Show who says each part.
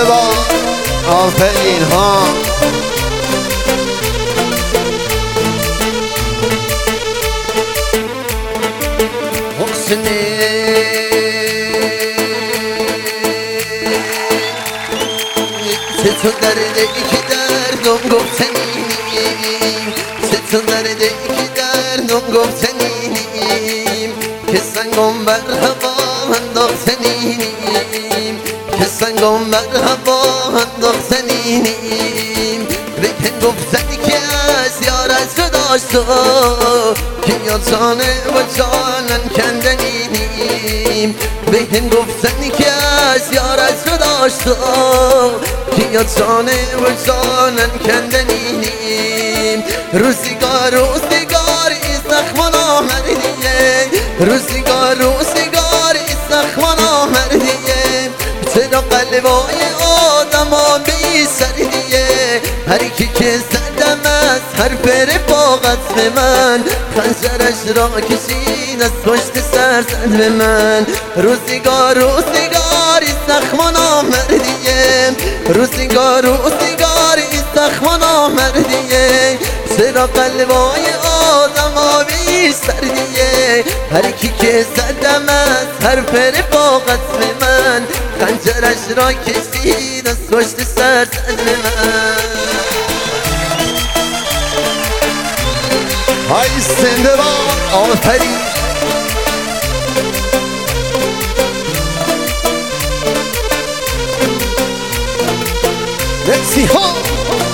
Speaker 1: زنده باد. آفرین ها. حسنی تو درده که دردم گفتنی، تو درده که دردم گفتنی، که سنگم بر هوا انداختنی، که سنگم بر هوا انداختنی. بکن گفتنی که از یارت داشت که یا جانه و جانن کندنی. بکن گفتنی که از یارت داشت که یا جانه و جانن کندنی. روزگار روزگار زخمان آمردیه، روزگار روزگار زخمان آمردیه. چرا قلبای آدم ها بی سردیه، هر کی که زدم از هر پر با قصد من، خنجرش را کشید از پشت سر زد به من. روزگار روزگار زخمان آمردیه، روزگار روزگار زخمان آمردیه. چرا قلبای آدم ها بی سردیه، هر کی که زدم از هر پر با قصد من، خنجرش را کشید از پشت سر زد به من. های زنده باد. آفرین. مرسی ها.